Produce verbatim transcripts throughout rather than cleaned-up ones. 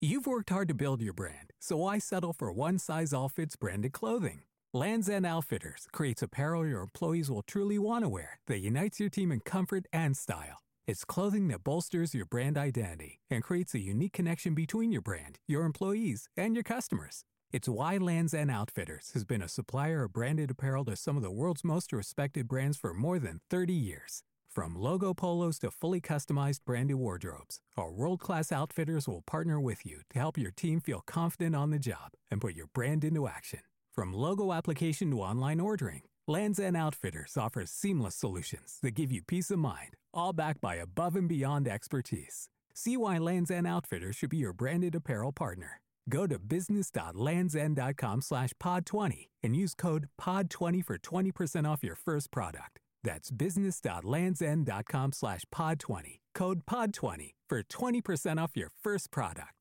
You've worked hard to build your brand, so why settle for one-size-all-fits branded clothing? Lands' End Outfitters creates apparel your employees will truly want to wear that unites your team in comfort and style. It's clothing that bolsters your brand identity and creates a unique connection between your brand, your employees, and your customers. It's why Lands' End Outfitters has been a supplier of branded apparel to some of the world's most respected brands for more than thirty years. From logo polos to fully customized branded wardrobes, our world-class outfitters will partner with you to help your team feel confident on the job and put your brand into action. From logo application to online ordering, Lands' End Outfitters offers seamless solutions that give you peace of mind, all backed by above and beyond expertise. See why Lands' End Outfitters should be your branded apparel partner. Go to business.landsend.com slash pod 20 and use code pod twenty for twenty percent off your first product. That's business.landsend.com slash pod 20. Code pod twenty for twenty percent off your first product.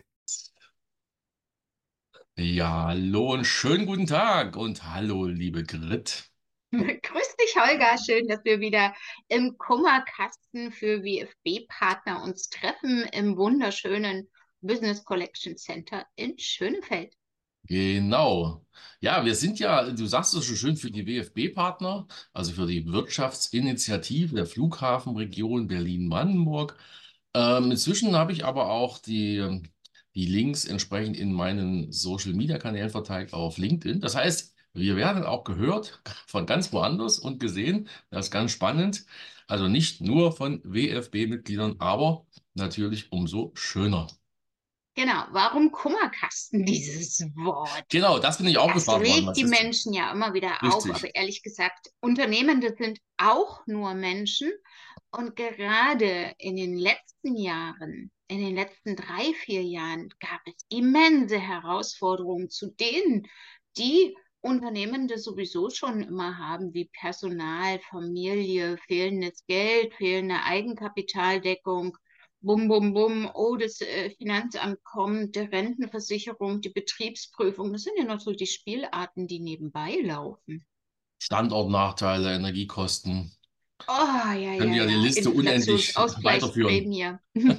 Ja, hallo und schönen guten Tag und hallo, liebe Grit. Grüß dich, Holger. Schön, dass wir wieder im Kummerkasten für W F B-Partner uns treffen im wunderschönen Business Collection Center in Schönefeld. Genau. Ja, wir sind ja, du sagst es schon schön, für die W F B-Partner, also für die Wirtschaftsinitiative der Flughafenregion Berlin-Brandenburg. Ähm, inzwischen habe ich aber auch die, die Links entsprechend in meinen Social-Media-Kanälen verteilt auf LinkedIn. Das heißt, wir werden auch gehört von ganz woanders und gesehen. Das ist ganz spannend. Also nicht nur von W F B-Mitgliedern, aber natürlich umso schöner. Genau, warum Kummerkasten, dieses Wort? Genau, das bin ich auch Das gefragt worden. regt Was die ist Menschen ja immer wieder auf, richtig? aber ehrlich gesagt, Unternehmende sind auch nur Menschen. Und gerade in den letzten Jahren, in den letzten drei, vier Jahren, gab es immense Herausforderungen, zu denen die Unternehmende sowieso schon immer haben, wie Personal, Familie, fehlendes Geld, fehlende Eigenkapitaldeckung. Bum, bum, bum, oh, das äh, Finanzamt kommt, der Rentenversicherung, die Betriebsprüfung. Das sind ja noch so die Spielarten, die nebenbei laufen. Standortnachteile, Energiekosten. Oh, ja, Können ja, wir ja die ja. Liste unendlich weiterführen. Inflationsausgleichsprämie.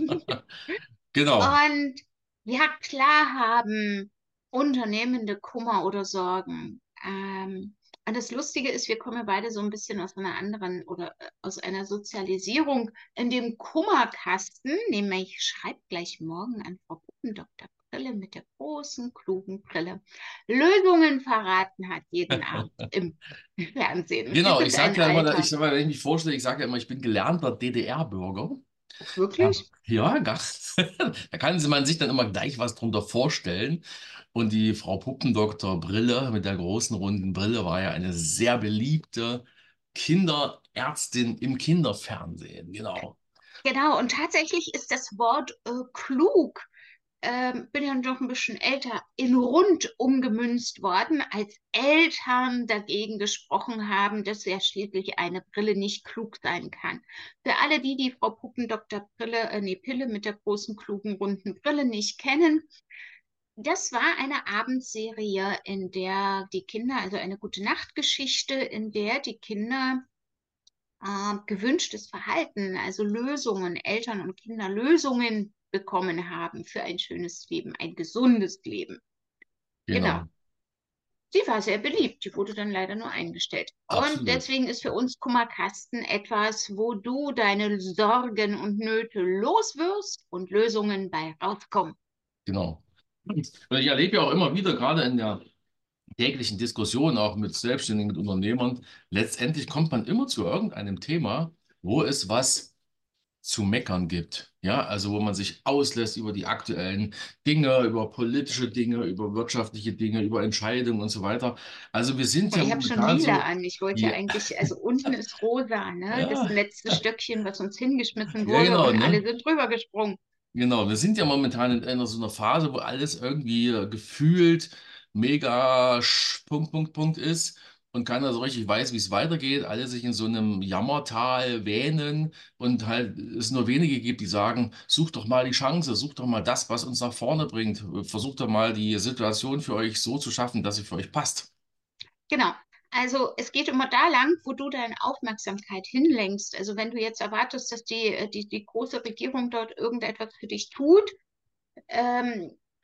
Genau, Und ja, klar haben Unternehmende Kummer oder Sorgen. Ähm, und das Lustige ist, wir kommen ja beide so ein bisschen aus einer anderen oder äh, aus einer Sozialisierung in dem Kummerkasten, nämlich schreibt gleich morgen an Frau Puppendoktor Brille mit der großen, klugen Brille, Lösungen verraten hat jeden Abend im Fernsehen. Und wir genau. Ich sind ein sage ja immer, ich Alter. sag mal, wenn ich mich vorstelle, ich sage ja immer, ich bin gelernter D D R-Bürger. Ja, Wirklich? ja, ganz. Da kann man sich dann immer gleich was drunter vorstellen. Und die Frau Puppendoktor Brille mit der großen runden Brille war ja eine sehr beliebte Kinderärztin im Kinderfernsehen. Genau. Genau, und tatsächlich ist das Wort äh, klug, ähm, bin ja noch ein bisschen älter, in rund umgemünzt worden, als Eltern dagegen gesprochen haben, dass ja schließlich eine Brille nicht klug sein kann. Für alle die, die Frau Puppendoktor Brille, äh, nee, Pille mit der großen, klugen, runden Brille nicht kennen, das war eine Abendserie, in der die Kinder, also eine gute Nachtgeschichte, in der die Kinder äh, gewünschtes Verhalten, also Lösungen, Eltern und Kinder Lösungen bekommen haben für ein schönes Leben, ein gesundes Leben. Genau. Genau. Sie war sehr beliebt, die wurde dann leider nur eingestellt. Und Absolut. deswegen ist für uns Kummerkasten etwas, wo du deine Sorgen und Nöte loswirst und Lösungen bei rauskommen. Genau. Und ich erlebe ja auch immer wieder, gerade in der täglichen Diskussion, auch mit Selbstständigen, mit Unternehmern, letztendlich kommt man immer zu irgendeinem Thema, wo es was zu meckern gibt. Ja, also wo man sich auslässt über die aktuellen Dinge, über politische Dinge, über wirtschaftliche Dinge, über Entscheidungen und so weiter. Also wir sind Ja, ja ich habe schon momentan lila so, an. Ich wollte ja ja, eigentlich, also unten ist rosa, ne? Das ja, letzte Stöckchen, was uns hingeschmissen ja, wurde genau, und ne? alle sind drüber gesprungen. Genau, wir sind ja momentan in einer so einer Phase, wo alles irgendwie äh, gefühlt mega sch- Punkt, Punkt, Punkt ist und keiner so richtig weiß, wie es weitergeht. Alle sich in so einem Jammertal wähnen und halt es nur wenige gibt, die sagen, sucht doch mal die Chance, sucht doch mal das, was uns nach vorne bringt. Versucht doch mal die Situation für euch so zu schaffen, dass sie für euch passt. Genau. Also es geht immer da lang, wo du deine Aufmerksamkeit hinlenkst. Also wenn du jetzt erwartest, dass die, äh, die, die große Regierung dort irgendetwas für dich tut, ähm,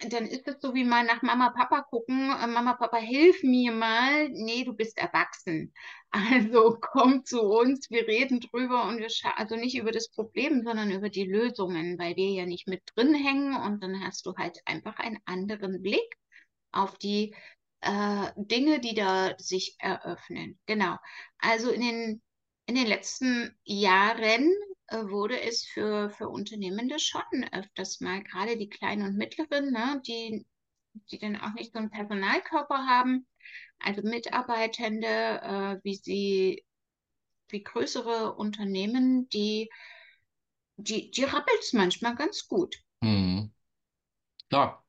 dann ist es so wie mal nach Mama, Papa gucken. Äh, Mama, Papa, hilf mir mal. Nee, du bist erwachsen. Also komm zu uns, wir reden drüber und wir scha- also nicht über das Problem, sondern über die Lösungen, weil wir ja nicht mit drin hängen und dann hast du halt einfach einen anderen Blick auf die äh, Dinge, die da sich eröffnen. Genau. Also in den, in den letzten Jahren äh, wurde es für, für Unternehmende schon öfters mal, gerade die kleinen und mittleren, ne, die, die dann auch nicht so einen Personalkörper haben, also Mitarbeitende, äh, wie sie, wie größere Unternehmen, die, die, die rappelt es manchmal ganz gut. Hm. Klar.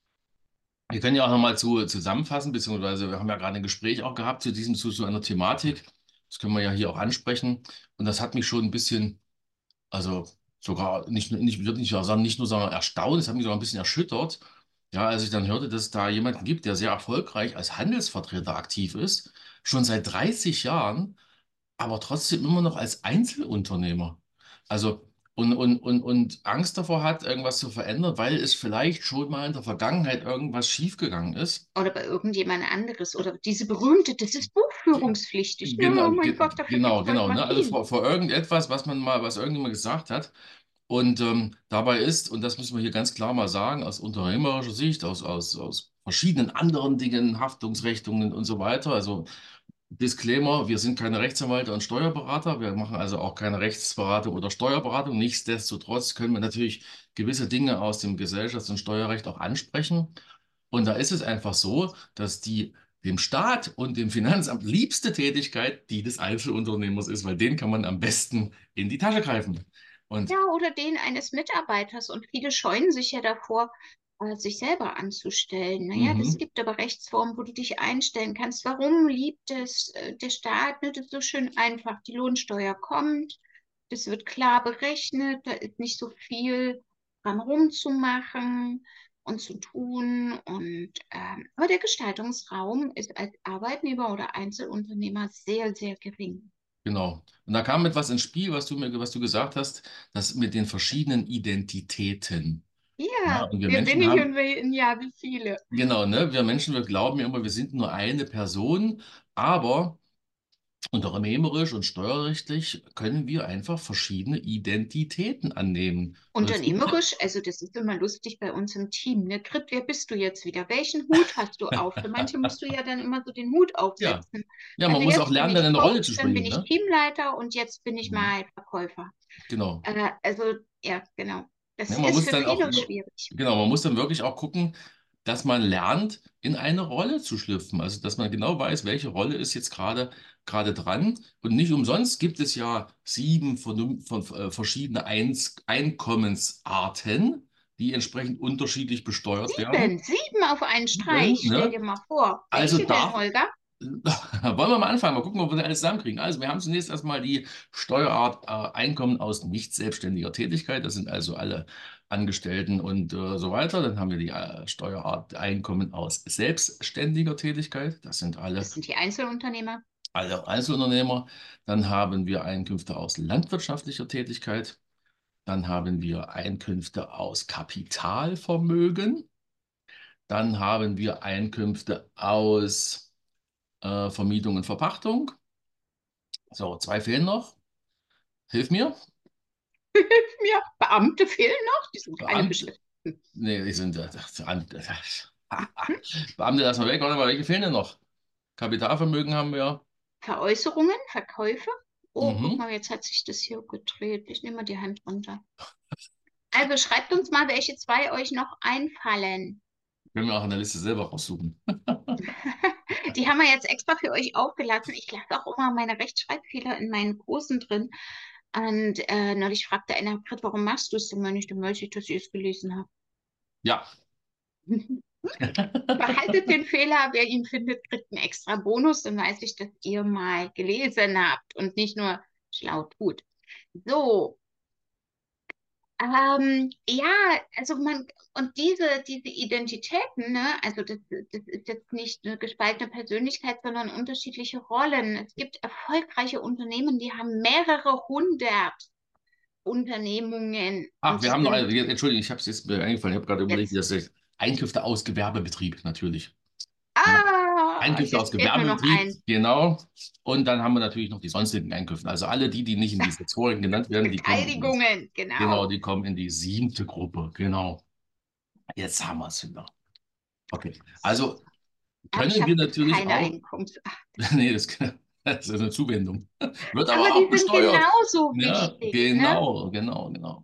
Wir können ja auch nochmal zu, zusammenfassen, beziehungsweise wir haben ja gerade ein Gespräch auch gehabt zu diesem, zu so einer Thematik. Das können wir ja hier auch ansprechen. Und das hat mich schon ein bisschen, also sogar nicht, nicht, würde nicht sagen, nicht nur sagen erstaunt, es hat mich sogar ein bisschen erschüttert. Ja, als ich dann hörte, dass es da jemanden gibt, der sehr erfolgreich als Handelsvertreter aktiv ist, schon seit dreißig Jahren, aber trotzdem immer noch als Einzelunternehmer. Also und, und, und, und Angst davor hat, irgendwas zu verändern, weil es vielleicht schon mal in der Vergangenheit irgendwas schiefgegangen ist. Oder bei irgendjemand anderes. Oder diese berühmte, das ist buchführungspflichtig. Genau, Oh mein ge Gott, dafür gibt genau, es heute genau, ne? Also Maschinen. vor, vor irgendetwas, was man mal, was irgendjemand gesagt hat. Und ähm, dabei ist, und das müssen wir hier ganz klar mal sagen, aus unternehmerischer Sicht, aus, aus, aus verschiedenen anderen Dingen, Haftungsrichtungen und so weiter. Also Disclaimer, wir sind keine Rechtsanwälte und Steuerberater, wir machen also auch keine Rechtsberatung oder Steuerberatung. Nichtsdestotrotz können wir natürlich gewisse Dinge aus dem Gesellschafts- und Steuerrecht auch ansprechen. Und da ist es einfach so, dass die dem Staat und dem Finanzamt liebste Tätigkeit die des Einzelunternehmers ist, weil den kann man am besten in die Tasche greifen. Und Ja, oder den eines Mitarbeiters. Und viele scheuen sich ja davor, äh, sich selber anzustellen. Naja, das mhm, gibt aber Rechtsformen, wo du dich einstellen kannst. Warum liebt es äh, der Staat? Ne? Das ist so schön einfach. Die Lohnsteuer kommt, das wird klar berechnet, da ist nicht so viel dran rumzumachen und zu tun. Und ähm, aber der Gestaltungsraum ist als Arbeitnehmer oder Einzelunternehmer sehr, sehr gering. genau. Und da kam etwas ins Spiel, was du mir, was du gesagt hast, das mit den verschiedenen Identitäten. Ja, Ja, und wir wer bin Menschen ich und haben, wer, ja, wie viele? genau, ne, wir Menschen, wir glauben ja immer, wir sind nur eine Person, aber unternehmerisch und steuerrechtlich können wir einfach verschiedene Identitäten annehmen. Und es gibt, Unternehmerisch, also das ist immer lustig bei uns im Team. Ne? Grit, wer bist du jetzt wieder? Welchen Hut hast du auf? Für manche musst du ja dann immer so den Hut ja, aufsetzen. ja, Also man muss auch jetzt bin lernen, dann ich eine Rolle zu Coach, dann bin spielen, ich ne? Teamleiter und jetzt bin ich Mhm. mal Verkäufer. Genau. Äh, also ja, genau. Das Ja, man ist muss für dann auch, viele schwierig. genau, man muss dann wirklich auch gucken, dass man lernt, in eine Rolle zu schlüpfen. Also, dass man genau weiß, welche Rolle ist jetzt gerade gerade dran. Und nicht umsonst gibt es ja sieben von, von, äh, verschiedene Eins Einkommensarten, die entsprechend unterschiedlich besteuert werden. Sieben, sieben auf einen Streich, Sieben, stell ne? dir mal vor. Also Welche denn, darf, Holger? wollen wir mal anfangen, mal gucken, ob wir das alles zusammenkriegen. Also, wir haben zunächst erstmal die Steuerart äh, Einkommen aus nicht selbstständiger Tätigkeit. Das sind also alle Angestellten und äh, so weiter. Dann haben wir die äh, Steuerart Einkommen aus selbstständiger Tätigkeit. Das sind alle, Das sind die Einzelunternehmer. alle Einzelunternehmer. Dann haben wir Einkünfte aus landwirtschaftlicher Tätigkeit. Dann haben wir Einkünfte aus Kapitalvermögen. Dann haben wir Einkünfte aus äh, Vermietung und Verpachtung. So, zwei fehlen noch. Hilf mir. Ja, Beamte fehlen noch, die sind keine Beamte. Beschäftigten. Nee, die sind. Äh, Beamte, Beamte lassen wir weg, oder? Aber welche fehlen denn noch? Kapitalvermögen haben wir. Veräußerungen, Verkäufe. Oh, guck Mhm. mal, jetzt hat sich das hier gedreht. Ich nehme mal die Hand runter. Also schreibt uns mal, welche zwei euch noch einfallen. Können wir auch in der Liste selber raussuchen. Die haben wir jetzt extra für euch aufgelassen. Ich lasse auch immer meine Rechtschreibfehler in meinen Kursen drin. Und äh, neulich fragte einer, Grit, warum machst du es denn mal nicht? Dann weiß ich, dass ich es gelesen habe. Ja. Behaltet den Fehler, wer ihn findet, kriegt einen extra Bonus. Dann weiß ich, dass ihr mal gelesen habt und nicht nur schlau tut. So, Ähm, ja, also man, und diese, diese Identitäten, ne, also das, das ist jetzt nicht eine gespaltene Persönlichkeit, sondern unterschiedliche Rollen. Es gibt erfolgreiche Unternehmen, die haben mehrere hundert Unternehmungen Ach, und wir haben noch sind eine. Jetzt, Entschuldigung, ich habe es jetzt mir eingefallen. Ich habe gerade überlegt, wie jetzt, das ist. Einkünfte aus Gewerbebetrieb natürlich. Ja. Ah, Einkünfte aus jetzt fehlt nur noch Gewerbebetrieb, eins. genau. Und dann haben wir natürlich noch die sonstigen Einkünfte. Also alle die, die nicht in die Sektoren genannt werden, die kommen in die, Beteiligungen, genau, genau. die kommen in die siebte Gruppe. Genau. Jetzt haben wir es wieder. Okay. Also Aber ich können habe wir natürlich keine auch, Einkunft. nee, das, das ist eine Zuwendung. Wird aber Aber auch die sind besteuert. genauso Ja, wichtig, ne? genau, genau, genau.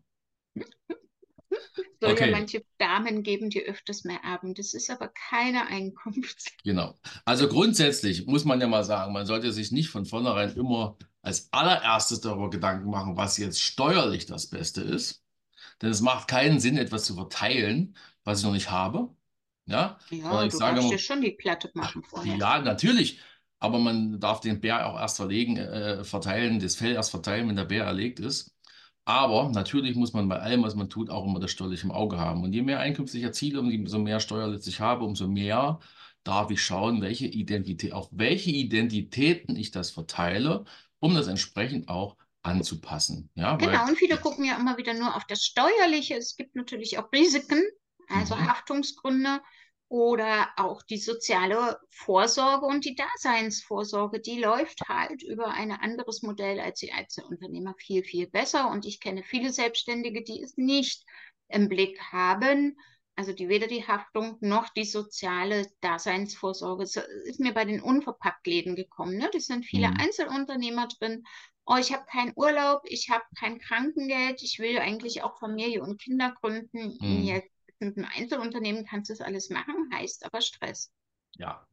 Soll ja Okay, manche Damen geben, die öfters mehr erben. Das ist aber keine Einkunft. genau. Also grundsätzlich muss man ja mal sagen, man sollte sich nicht von vornherein immer als allererstes darüber Gedanken machen, was jetzt steuerlich das Beste ist. Denn es macht keinen Sinn, etwas zu verteilen, was ich noch nicht habe. Ja, sondern Ja, ich du sage darfst dir immer, schon die Platte machen vorher. ja, natürlich. Aber man darf den Bär auch erst verlegen, äh, verteilen, das Fell erst verteilen, wenn der Bär erlegt ist. Aber natürlich muss man bei allem, was man tut, auch immer das steuerliche im Auge haben. Und je mehr Einkünfte ich erziele, umso mehr Steuer letztlich habe, umso mehr darf ich schauen, welche Identität, auf welche Identitäten ich das verteile, um das entsprechend auch anzupassen. Ja, weil, Genau, und viele gucken ja immer wieder nur auf das Steuerliche. Es gibt natürlich auch Risiken, also mhm, Haftungsgründe oder auch die soziale Vorsorge und die Daseinsvorsorge. Die läuft halt über ein anderes Modell als die Einzelunternehmer viel, viel besser. Und ich kenne viele Selbstständige, die es nicht im Blick haben. Also die weder die Haftung noch die soziale Daseinsvorsorge. So ist mir bei den Unverpacktläden gekommen. Ne? Das sind viele mhm, Einzelunternehmer drin. Oh, ich habe keinen Urlaub, ich habe kein Krankengeld, ich will eigentlich auch Familie und Kinder gründen. mhm, Jetzt mit einem Einzelunternehmen kannst du das alles machen, heißt aber Stress. ja.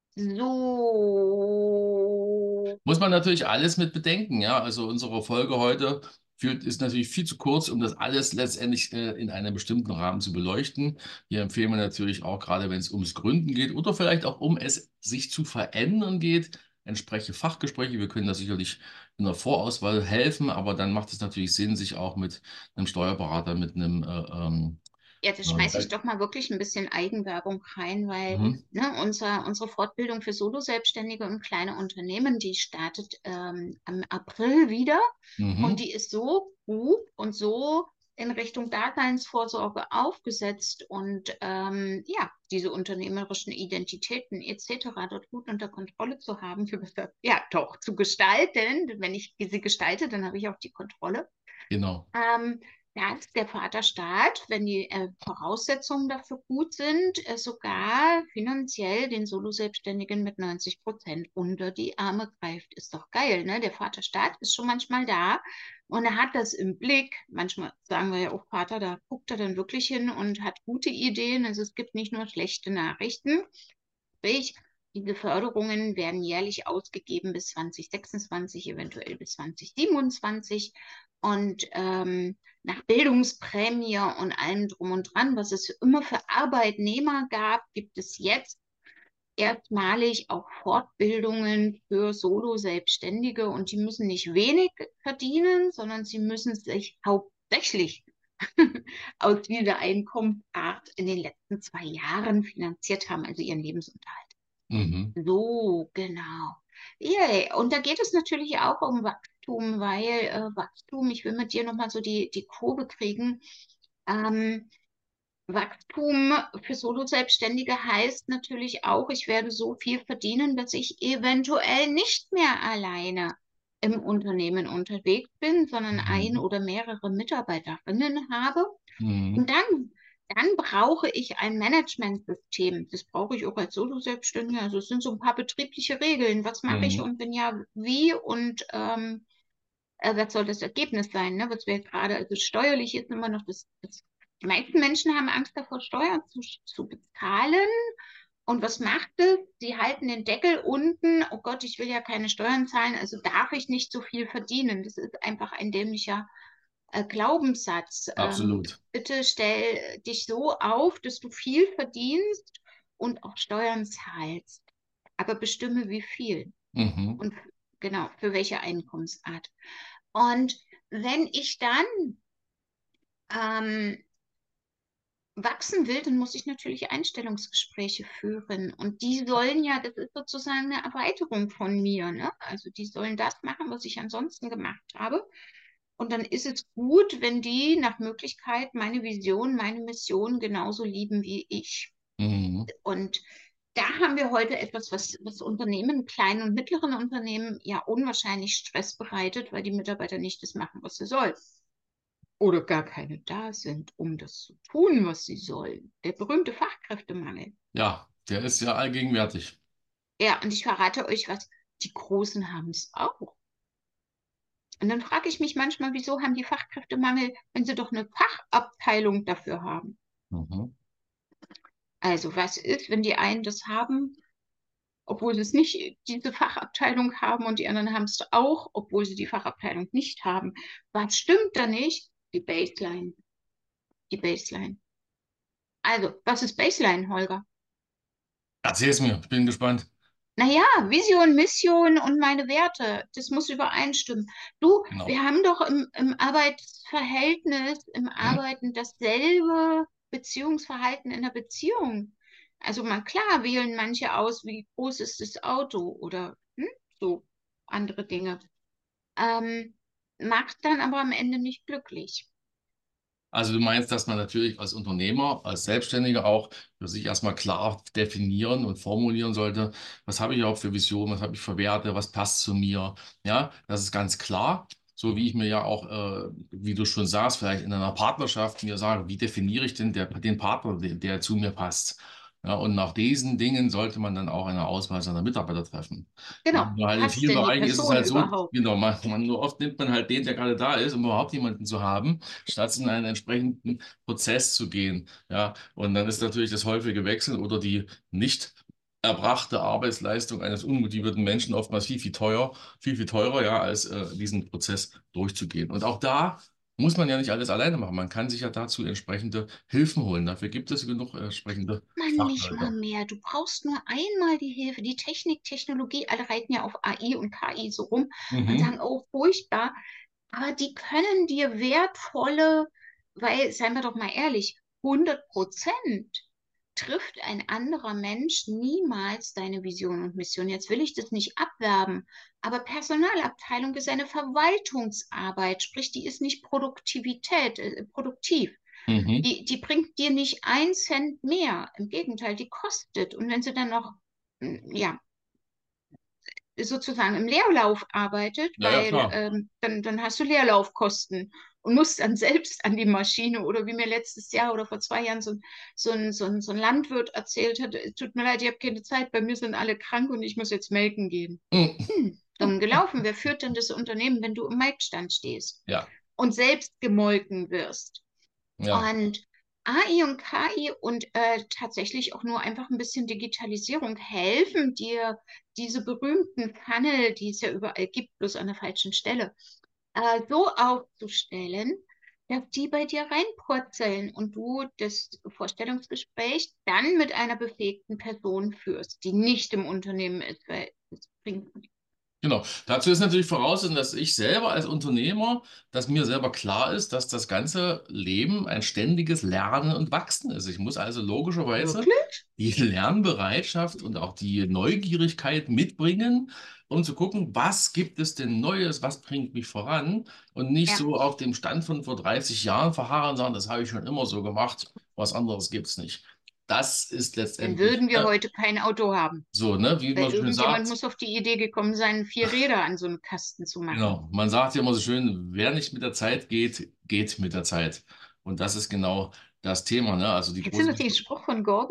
So. Muss man natürlich alles mit bedenken, ja. Also unsere Folge heute führt, ist natürlich viel zu kurz, um das alles letztendlich äh, in einem bestimmten Rahmen zu beleuchten. Hier empfehlen wir natürlich auch, gerade wenn es ums Gründen geht oder vielleicht auch um es sich zu verändern geht, entsprechende Fachgespräche. Wir können da sicherlich in der Vorauswahl helfen, aber dann macht es natürlich Sinn, sich auch mit einem Steuerberater, mit einem äh, ähm, Ja, da schmeiße ich äh, doch mal wirklich ein bisschen Eigenwerbung rein, weil mhm, ne, unser, unsere Fortbildung für Solo-Selbstständige und kleine Unternehmen, die startet ähm, im April wieder und mhm, die ist so gut und so in Richtung Daseinsvorsorge aufgesetzt und ähm, ja, diese unternehmerischen Identitäten et cetera dort gut unter Kontrolle zu haben, für besser, ja, doch zu gestalten. Wenn ich sie gestalte, dann habe ich auch die Kontrolle. genau. Ähm, Da ist der Vaterstaat, wenn die äh, Voraussetzungen dafür gut sind, äh, sogar finanziell den Solo-Selbstständigen mit neunzig Prozent unter die Arme greift. Ist doch geil, ne? Der Vaterstaat ist schon manchmal da und er hat das im Blick. Manchmal sagen wir ja auch, Vater, da guckt er dann wirklich hin und hat gute Ideen. Also es gibt nicht nur schlechte Nachrichten. Sprich, diese Förderungen werden jährlich ausgegeben bis zwanzig sechsundzwanzig, eventuell bis zwanzig siebenundzwanzig. Und ähm, nach Bildungsprämie und allem drum und dran, was es immer für Arbeitnehmer gab, gibt es jetzt erstmalig auch Fortbildungen für Solo-Selbstständige. Und die müssen nicht wenig verdienen, sondern sie müssen sich hauptsächlich aus dieser Einkommensart in den letzten zwei Jahren finanziert haben, also ihren Lebensunterhalt. Mhm, So, genau. Yeah. Und da geht es natürlich auch um Wachstum, weil äh, Wachstum, ich will mit dir nochmal so die, die Kurve kriegen. Ähm, Wachstum für Solo-Selbstständige heißt natürlich auch, ich werde so viel verdienen, dass ich eventuell nicht mehr alleine im Unternehmen unterwegs bin, sondern ein mhm, oder mehrere Mitarbeiterinnen habe. mhm, Und dann, dann brauche ich ein Managementsystem. Das brauche ich auch als Solo-Selbstständiger. Also es sind so ein paar betriebliche Regeln. Was mache ich mhm, und wenn ja, wie und ähm, äh, was soll das Ergebnis sein? Ne? Was wir gerade, also steuerlich ist immer noch das, das. Die meisten Menschen haben Angst davor, Steuern zu, zu bezahlen. Und was macht es? Sie halten den Deckel unten. Oh Gott, ich will ja keine Steuern zahlen, also darf ich nicht so viel verdienen. Das ist einfach ein dämlicher äh, Glaubenssatz. Ähm, absolut. bitte stell dich so auf, dass du viel verdienst und auch Steuern zahlst. Aber bestimme wie viel Mhm, und genau für welche Einkommensart. Und wenn ich dann ähm, wachsen will, dann muss ich natürlich Einstellungsgespräche führen. Und die sollen ja, das ist sozusagen eine Erweiterung von mir, ne? Also die sollen das machen, was ich ansonsten gemacht habe. Und dann ist es gut, wenn die nach Möglichkeit meine Vision, meine Mission genauso lieben wie ich. Mhm. Und da haben wir heute etwas, was, was Unternehmen, kleinen und mittleren Unternehmen ja unwahrscheinlich Stress bereitet, weil die Mitarbeiter nicht das machen, was sie sollen. Oder gar keine da sind, um das zu tun, was sie sollen. Der berühmte Fachkräftemangel. Ja, der ist ja allgegenwärtig. Ja, und ich verrate euch was, die Großen haben es auch. Und dann frage ich mich manchmal, wieso haben die Fachkräftemangel, wenn sie doch eine Fachabteilung dafür haben? Mhm. Also was ist, wenn die einen das haben, obwohl sie es nicht, diese Fachabteilung haben und die anderen haben es auch, obwohl sie die Fachabteilung nicht haben? Was stimmt da nicht? Die Baseline. Die Baseline. Also, was ist Baseline, Holger? Erzähl's mir, ich bin gespannt. Naja, Vision, Mission und meine Werte, das muss übereinstimmen. Du, Genau. wir haben doch im, im Arbeitsverhältnis, im Hm? Arbeiten dasselbe Beziehungsverhalten in der Beziehung. Also mal klar wählen manche aus, wie groß ist das Auto oder hm, so andere Dinge. Ähm, macht dann aber am Ende nicht glücklich. Also du meinst, dass man natürlich als Unternehmer, als Selbstständiger auch für sich erstmal klar definieren und formulieren sollte, was habe ich auch für Visionen, was habe ich für Werte, was passt zu mir. Ja, das ist ganz klar. So wie ich mir ja auch, äh, wie du schon sagst, vielleicht in einer Partnerschaft mir sage, wie definiere ich denn der, den Partner, der, der zu mir passt. Ja, und nach diesen Dingen sollte man dann auch eine Auswahl seiner Mitarbeiter treffen. Ja, Genau, nur halt in passt vielen denn die Bereichen ist es Person halt so, überhaupt? genau, man, man, nur oft nimmt man halt den, der gerade da ist, um überhaupt jemanden zu haben, statt in einen entsprechenden Prozess zu gehen. Ja, und dann ist natürlich das häufige Wechseln oder die nicht erbrachte Arbeitsleistung eines unmotivierten Menschen oftmals viel, viel teuer, viel, viel teurer, ja, als äh, diesen Prozess durchzugehen. Und auch da muss man ja nicht alles alleine machen. Man kann sich ja dazu entsprechende Hilfen holen. Dafür gibt es genug äh, entsprechende Man nicht mal Fachleute. mehr. Du brauchst nur einmal die Hilfe. Die Technik, Technologie, alle reiten ja auf A I und K I so rum und Mhm. sagen, oh, furchtbar. Aber die können dir wertvolle, weil, seien wir doch mal ehrlich, hundert Prozent trifft ein anderer Mensch niemals deine Vision und Mission. Jetzt will ich das nicht abwerben, aber Personalabteilung ist eine Verwaltungsarbeit, sprich, die ist nicht Produktivität, äh, produktiv. Mhm. Die, die bringt dir nicht einen Cent mehr. Im Gegenteil, die kostet. Und wenn sie dann noch, mm, ja, sozusagen im Leerlauf arbeitet, Ja, ja, weil klar. ähm, dann, dann hast du Leerlaufkosten und musst dann selbst an die Maschine oder wie mir letztes Jahr oder vor zwei Jahren so, ein- so, ein, so, ein, so ein Landwirt erzählt hat, "Es tut mir leid, ich habe keine Zeit, bei mir sind alle krank und ich muss jetzt melken gehen." Mhm. Hm, dumm gelaufen. Wer führt denn das Unternehmen, wenn du im Melkstand stehst Ja, und selbst gemolken wirst? ja. Und A I und K I und äh, tatsächlich auch nur einfach ein bisschen Digitalisierung helfen dir, diese berühmten Funnel, die es ja überall gibt, bloß an der falschen Stelle, äh, so aufzustellen, dass die bei dir reinpurzeln und du das Vorstellungsgespräch dann mit einer befähigten Person führst, die nicht im Unternehmen ist, weil das bringt Genau. Dazu ist natürlich voraussetzung, dass ich selber als Unternehmer, dass mir selber klar ist, dass das ganze Leben ein ständiges Lernen und Wachsen ist. Ich muss also logischerweise wirklich. die Lernbereitschaft und auch die Neugierigkeit mitbringen, um zu gucken, was gibt es denn Neues, was bringt mich voran und nicht Ja, so auf dem Stand von vor dreißig Jahren verharren und sagen, das habe ich schon immer so gemacht, was anderes gibt es nicht. Das ist dann letztendlich, würden wir ne, heute kein Auto haben. so, ne, wie Weil man so schön irgendjemand sagt. muss auf die Idee gekommen sein, vier Räder an so einem Kasten zu machen. Genau, man sagt ja immer so schön, wer nicht mit der Zeit geht, geht mit der Zeit. Und das ist genau das Thema, ne? Also die Kennst du große, noch den Spruch von Gorby?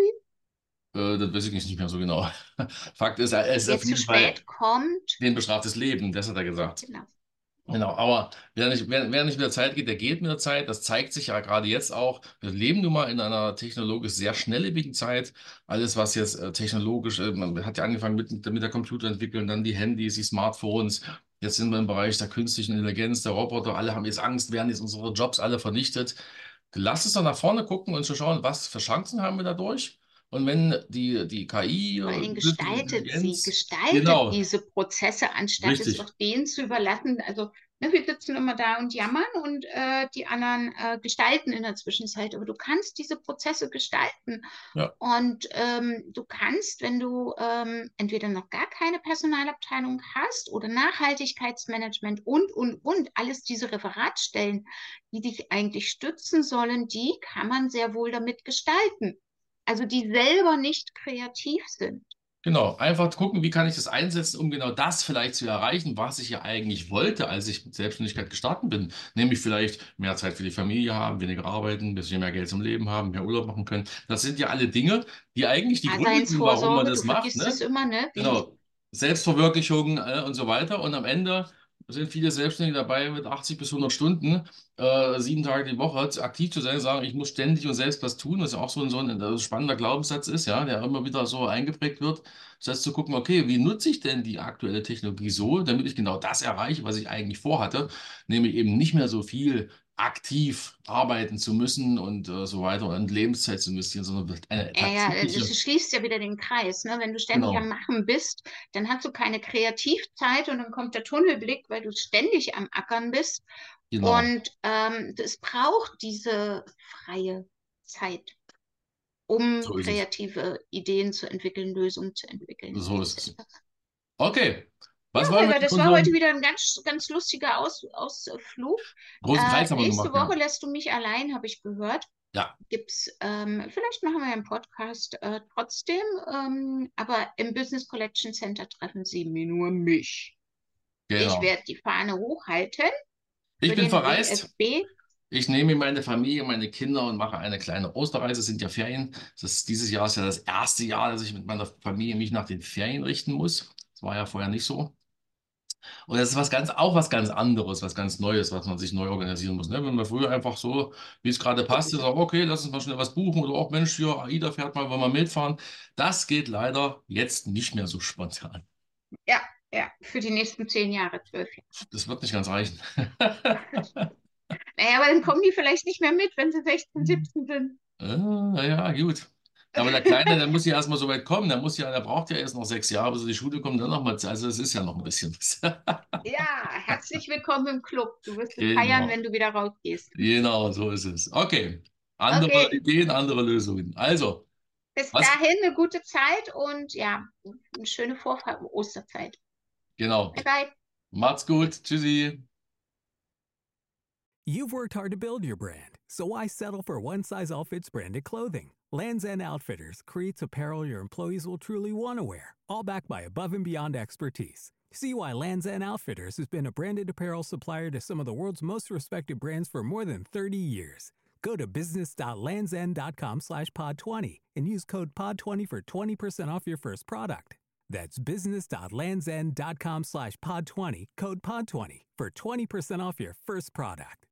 äh, das weiß ich nicht mehr so genau. Fakt ist, er ist Wer auf zu jeden Fall spät kommt, den bestraftes Leben, das hat er gesagt. genau. Genau, aber wer nicht, wer, wer nicht mit der Zeit geht, der geht mit der Zeit. Das zeigt sich ja gerade jetzt auch. Wir leben nun mal in einer technologisch sehr schnelllebigen Zeit. Alles, was jetzt äh, technologisch, äh, man hat ja angefangen mit, mit der Computerentwicklung, dann die Handys, die Smartphones. Jetzt sind wir im Bereich der künstlichen Intelligenz, der Roboter. Alle haben jetzt Angst, werden jetzt unsere Jobs alle vernichtet. Lass uns doch nach vorne gucken und zu schauen, was für Chancen haben wir dadurch. Und wenn die, die K I, Vor allen äh, Dingen künstliche gestaltet sie, Intelligenz, gestaltet genau, diese Prozesse, anstatt es richtig. doch denen zu überlassen. Also Ne, wir sitzen immer da und jammern und äh, die anderen äh, gestalten in der Zwischenzeit. Aber du kannst diese Prozesse gestalten. Ja. Und ähm, du kannst, wenn du ähm, entweder noch gar keine Personalabteilung hast oder Nachhaltigkeitsmanagement und, und, und, alles diese Referatstellen, die dich eigentlich stützen sollen, die kann man sehr wohl damit gestalten. Also die selber nicht kreativ sind. Genau, einfach gucken, wie kann ich das einsetzen, um genau das vielleicht zu erreichen, was ich ja eigentlich wollte, als ich mit Selbstständigkeit gestartet bin. Nämlich vielleicht mehr Zeit für die Familie haben, weniger arbeiten, ein bisschen mehr Geld zum Leben haben, mehr Urlaub machen können. Das sind ja alle Dinge, die eigentlich die Gründe sind, warum man Daseinsvorsorge, du das macht, vergisst es ne? immer, ne? Wie, Genau. Selbstverwirklichung, äh, und so weiter. Und am Ende sind viele Selbstständige dabei, mit achtzig bis hundert Stunden, äh, sieben Tage die Woche zu- aktiv zu sein, sagen, ich muss ständig und selbst was tun, was ja auch so ein, so ein äh, spannender Glaubenssatz ist, ja, der immer wieder so eingeprägt wird. Das heißt, zu gucken, okay, wie nutze ich denn die aktuelle Technologie so, damit ich genau das erreiche, was ich eigentlich vorhatte, nämlich eben nicht mehr so viel aktiv arbeiten zu müssen und äh, so weiter und Lebenszeit zu investieren, sondern eine ja, ja, das tatsächliche, schließt ja wieder den Kreis, ne? Wenn du ständig am genau, Machen bist, dann hast du keine Kreativzeit und dann kommt der Tunnelblick, weil du ständig am Ackern bist. genau, Und ähm, es braucht diese freie Zeit, um so ist es. kreative Ideen zu entwickeln, Lösungen zu entwickeln, So ist es. et cetera. Okay. Ja, Was wollen wir Holger, mit das war heute unserem wieder ein ganz, ganz lustiger Aus, Ausflug. großen Äh, Kreis haben wir nächste gemacht, Woche ja. lässt du mich allein, habe ich gehört. Ja, Gibt's, ähm, vielleicht machen wir einen Podcast äh, trotzdem, ähm, aber im Business Collection Center treffen Sie mir nur mich. Ich genau. werde die Fahne hochhalten Ich für bin den verreist. W F B. Ich nehme meine Familie, meine Kinder und mache eine kleine Osterreise. Es sind ja Ferien. Das ist, dieses Jahr ist ja das erste Jahr, dass ich mit meiner Familie mich nach den Ferien richten muss. Das war ja vorher nicht so. Und das ist was ganz, auch was ganz anderes, was ganz Neues, was man sich neu organisieren muss. Ne? Wenn man früher einfach so, wie es gerade passte, sagt, okay, lass uns mal schnell was buchen oder auch, Mensch, hier, AIDA fährt mal, wollen wir mitfahren. Das geht leider jetzt nicht mehr so spontan. Ja, ja, für die nächsten zehn Jahre, zwölf Jahre. Das wird nicht ganz reichen. Naja, aber dann kommen die vielleicht nicht mehr mit, wenn sie sechzehn, siebzehn sind. Ah, ja, gut. Aber der Kleine, der muss ja erstmal so weit kommen. Der muss ja, der braucht ja erst noch sechs Jahre, bis er in die Schule kommt, dann nochmal. Also es ist ja noch ein bisschen was. Ja, herzlich willkommen im Club. Du wirst es feiern, Genau. wenn du wieder rausgehst. Genau, so ist es. Okay. Andere Okay, Ideen, andere Lösungen. Also, bis was? dahin eine gute Zeit und ja, eine schöne Vorfahrt Osterzeit. Genau. Bye bye. Macht's gut. Tschüssi. You've worked hard to build your brand, so why settle for one-size-all-fits branded clothing? Lands' End Outfitters creates apparel your employees will truly want to wear, all backed by above-and-beyond expertise. See why Lands' End Outfitters has been a branded apparel supplier to some of the world's most respected brands for more than thirty years. Go to business.landsend.com slash pod 20 and use code pod twenty for twenty percent off your first product. That's business.landsend.com slash pod 20, code pod twenty for twenty percent off your first product.